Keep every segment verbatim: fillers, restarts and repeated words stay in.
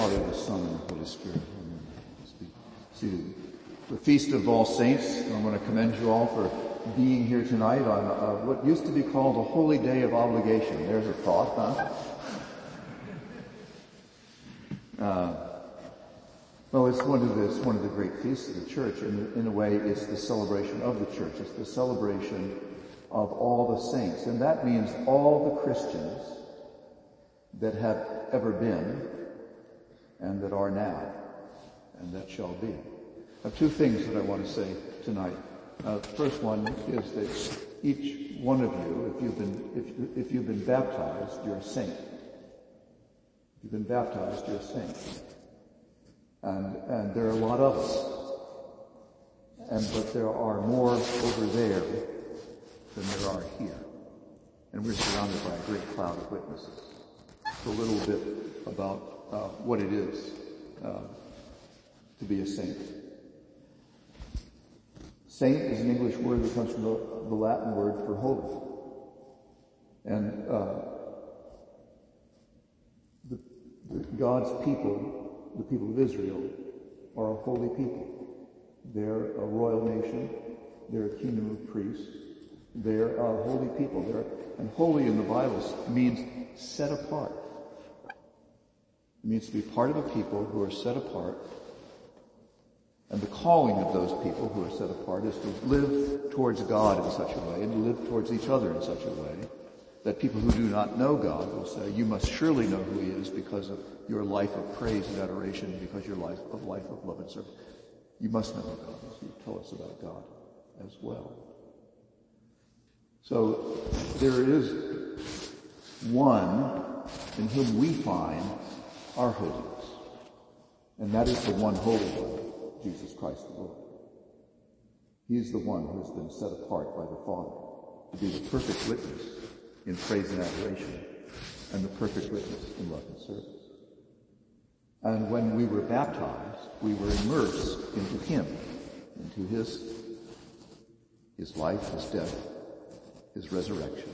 Father, the Son, and the Holy Spirit. Amen. Let's be seated. The Feast of All Saints. I want to commend you all for being here tonight on uh, what used to be called a holy day of obligation. There's a thought, huh? Uh, well, it's one of the, it's one of the great feasts of the church. In, in a way, it's the celebration of the church. It's the celebration of all the saints. And that means all the Christians that have ever been and that are now and that shall be. I have two things that I want to say tonight. Uh, the first one is that each one of you, if you've been if, if you've been baptized, you're a saint. If you've been baptized, you're a saint. And and there are a lot of us. And but there are more over there than there are here. And we're surrounded by a great cloud of witnesses. A little bit about uh, what it is uh, to be a saint. Saint is an English word that comes from the, the Latin word for holy. And uh, the, the God's people, the people of Israel, are a holy people. They're a royal nation. They're a kingdom of priests. They're a holy people. They're, and holy in the Bible means set apart. It means to be part of a people who are set apart. And the calling of those people who are set apart is to live towards God in such a way and to live towards each other in such a way that people who do not know God will say, you must surely know who he is because of your life of praise and adoration, because your life of life of love and service. You must know who God is. You tell us about God as well. So there is one in whom we find our holiness. And that is the one holy one, Jesus Christ the Lord. He is the one who has been set apart by the Father to be the perfect witness in praise and adoration and the perfect witness in love and service. And when we were baptized, we were immersed into him, into his, his life, his death, his resurrection,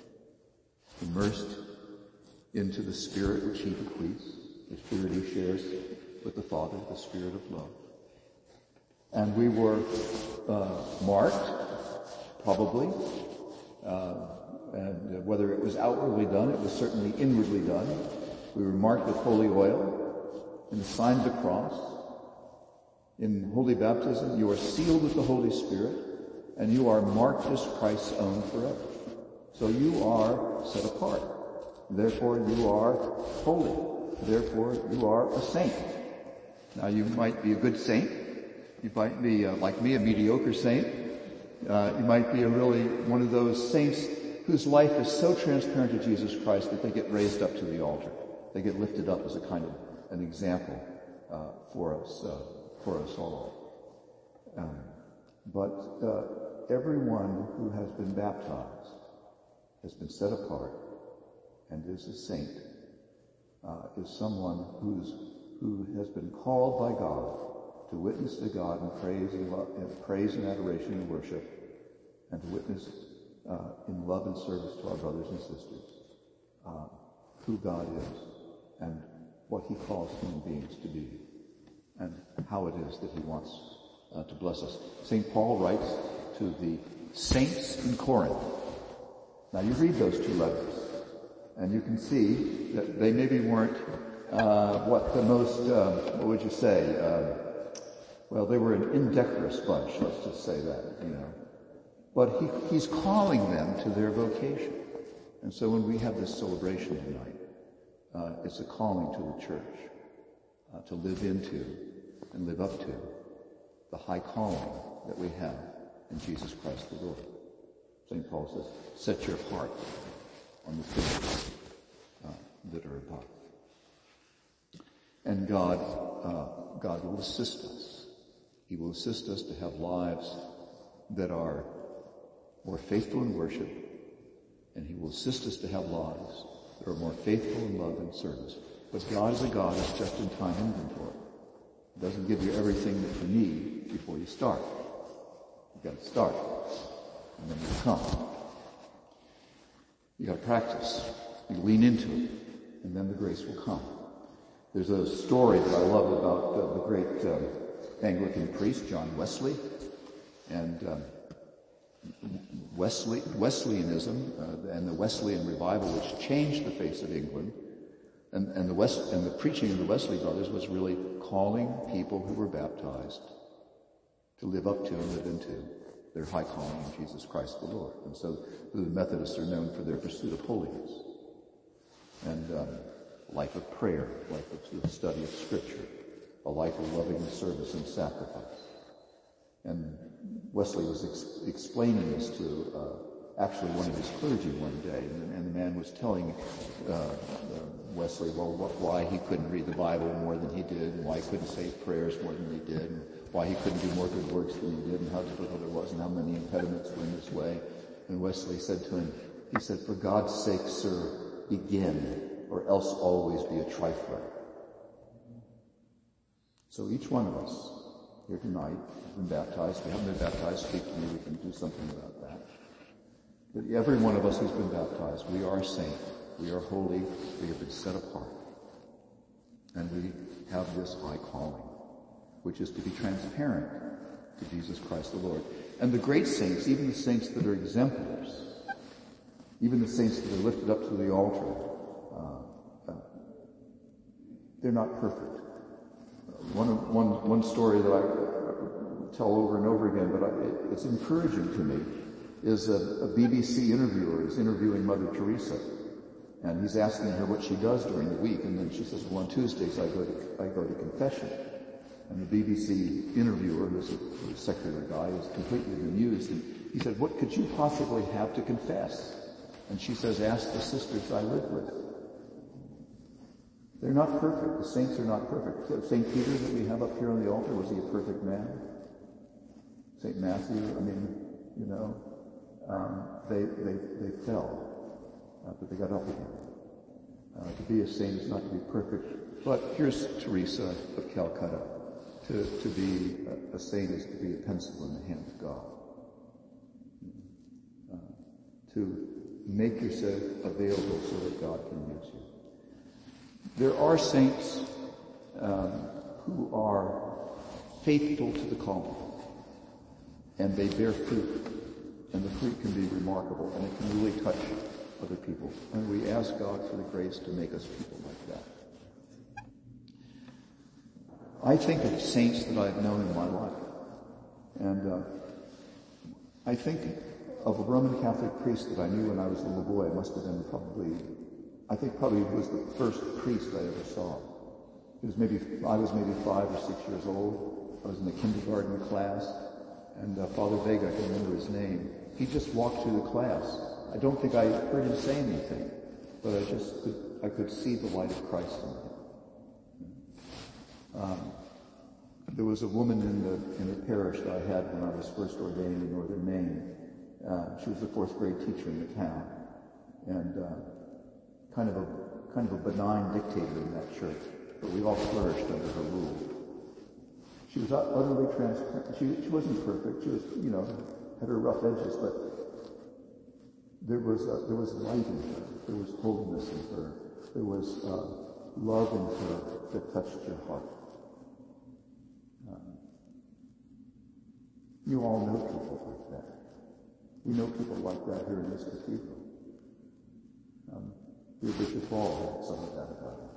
immersed into the Spirit which he bequeaths, the Spirit he shares with the Father, the Spirit of love. And we were uh, marked, probably, uh, and whether it was outwardly done, it was certainly inwardly done. We were marked with holy oil in the sign of the cross. In holy baptism, you are sealed with the Holy Spirit, and you are marked as Christ's own forever. So you are set apart. Therefore, you are holy. Therefore, you are a saint. Now, you might be a good saint. You might be, uh, like me, a mediocre saint. Uh, you might be a really one of those saints whose life is so transparent to Jesus Christ that they get raised up to the altar. They get lifted up as a kind of an example uh, for us, uh, for us all. Um, but uh, everyone who has been baptized has been set apart and is a saint. Uh, is someone who's who has been called by God to witness to God in praise and, love, and praise and adoration and worship, and to witness uh, in love and service to our brothers and sisters uh, who God is and what he calls human beings to be, and how it is that he wants uh, to bless us. Saint Paul writes to the saints in Corinth. Now you read those two letters, and you can see that they maybe weren't uh, what the most, uh, what would you say, uh, well, they were an indecorous bunch, let's just say that, you know. But he, he's calling them to their vocation. And so when we have this celebration tonight, uh, it's a calling to the church uh, to live into and live up to the high calling that we have in Jesus Christ the Lord. Saint Paul says, set your heart on the things uh, that are above. And God, uh, God will assist us. He will assist us to have lives that are more faithful in worship, and he will assist us to have lives that are more faithful in love and service. But God is a God of just-in-time inventory. He doesn't give you everything that you need before you start. You've got to start, and then you come. You've got to practice. You lean into it, and then the grace will come. There's a story that I love about uh, the great um, Anglican priest, John Wesley, and um, Wesley, Wesleyanism uh, and the Wesleyan revival, which changed the face of England, and, and the West and the preaching of the Wesley brothers was really calling people who were baptized to live up to and live into their high calling in Jesus Christ the Lord. And so the Methodists are known for their pursuit of holiness and um, life of prayer, life of the study of Scripture, a life of loving service and sacrifice. And Wesley was ex- explaining this to uh, actually one of his clergy one day, and, and the man was telling uh, uh, Wesley, well, what, why he couldn't read the Bible more than he did, and why he couldn't say prayers more than he did, and why he couldn't do more good works than he did, and how difficult it was, and how many impediments were in his way. And Wesley said to him, he said, "For God's sake, sir, begin, or else always be a trifler." So each one of us here tonight has been baptized. If you haven't been baptized, speak to me. We can do something about that. But every one of us who's been baptized, we are saint. We are holy. We have been set apart. And we have this high calling, which is to be transparent to Jesus Christ the Lord. And the great saints, even the saints that are exemplars, even the saints that are lifted up to the altar, uh, uh, they're not perfect. One, one, one story that I tell over and over again, but I, it, it's encouraging to me, is a, a B B C interviewer is interviewing Mother Teresa, and he's asking her what she does during the week, and then she says, "Well, on Tuesdays I go to I go to confession." And the B B C interviewer, who's a, a secular guy, is completely bemused, and he said, "What could you possibly have to confess?" And she says, "Ask the sisters I live with." They're not perfect. The saints are not perfect. Saint Peter that we have up here on the altar, was he a perfect man? Saint Matthew, I mean, you know, um, they, they, they fell, uh, but they got up again. Uh, to be a saint is not to be perfect. But here's Teresa of Calcutta. To, to be a, a saint is to be a pencil in the hand of God. Uh, to make yourself available so that God can use you. There are saints um, who are faithful to the calling, and they bear fruit, and the fruit can be remarkable, and it can really touch other people. And we ask God for the grace to make us people like that. I think of saints that I've known in my life, and uh, I think of a Roman Catholic priest that I knew when I was a little boy. It must have been probably I think probably he was the first priest I ever saw. It was maybe, I was maybe five or six years old. I was in the kindergarten class, and uh, Father Vega, I can remember his name, he just walked through the class. I don't think I heard him say anything, but I just could, I could see the light of Christ in him. Um, there was a woman in the, in the parish that I had when I was first ordained in Northern Maine. Uh, she was the fourth grade teacher in the town, and uh, kind of a kind of a benign dictator in that church, but we all flourished under her rule. She was utterly transparent. She, she wasn't perfect. She was, you know, had her rough edges, but there was a, there was light in her. There was holiness in her. There was uh, love in her that touched your heart. Um, you all know people like that. We know people like that here in this cathedral. Um, Your Bishop Paul had some of that about him.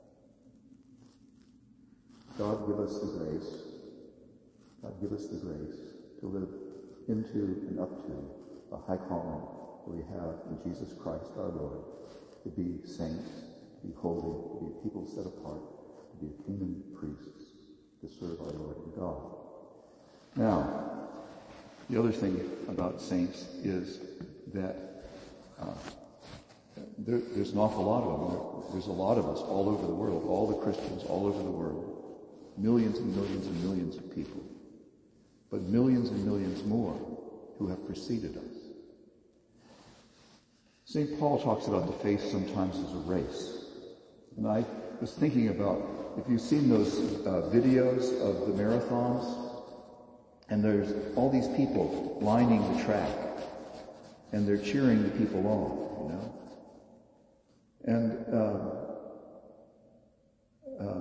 God give us the grace, God give us the grace to live into and up to the high calling that we have in Jesus Christ our Lord, to be saints, to be holy, to be a people set apart, to be a kingdom of priests, to serve our Lord and God. Now, the other thing about saints is that uh, There, there's an awful lot of them. There, there's a lot of us all over the world, all the Christians all over the world, millions and millions and millions of people, but millions and millions more who have preceded us. Saint Paul talks about the faith sometimes as a race. And I was thinking about, if you've seen those uh, videos of the marathons, and there's all these people lining the track, and they're cheering the people on, you know? And uh,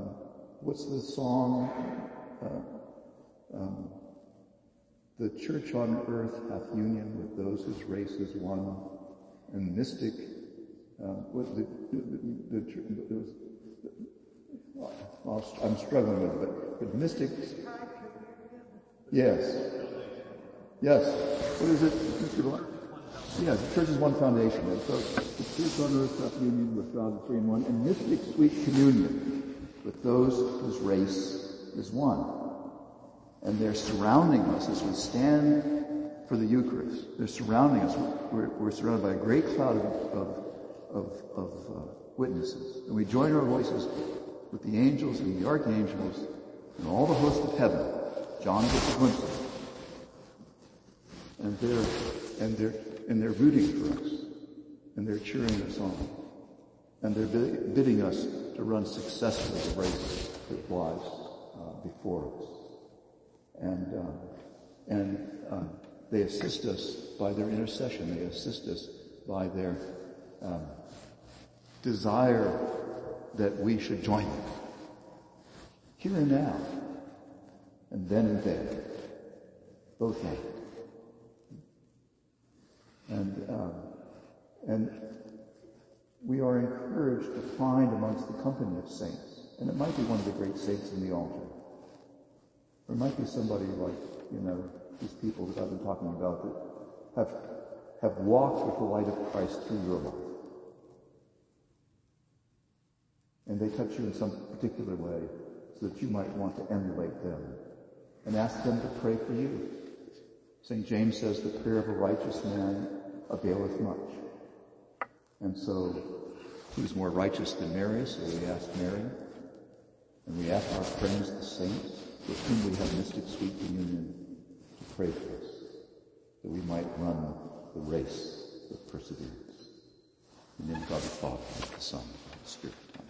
what's the song? Uh, um, the church on earth hath union with those whose race is one, and mystic. Uh, what the, the, the, the, the I'll, I'm struggling with it, but, but mystics. Yes. Yes. What is it, Mister Black? Yeah, the church is one foundation. And so the church on earth hath union with God the three in one, and mystic sweet communion with those whose race is one. And they're surrounding us as we stand for the Eucharist. They're surrounding us. We're, we're surrounded by a great cloud of, of, of, of uh, witnesses. And we join our voices with the angels and the archangels and all the hosts of heaven. John gets a glimpse of it. And they're, and they're, and they're rooting for us. And they're cheering us on. And they're bid, bidding us to run successfully the race that lies uh, before us. And, uh, and, uh, they assist us by their intercession. They assist us by their, um, desire that we should join them. Here and now. And then and there. Both now. And, um, and we are encouraged to find amongst the company of saints. And it might be one of the great saints in the altar. Or it might be somebody like, you know, these people that I've been talking about that have, have walked with the light of Christ through your life. And they touch you in some particular way so that you might want to emulate them and ask them to pray for you. Saint James says the prayer of a righteous man availeth much. And so, who's more righteous than Mary? So we ask Mary, and we ask our friends, the saints, with whom we have mystic sweet communion, to pray for us, that we might run the race with perseverance. In the name of God the Father, the Son, and the Spirit.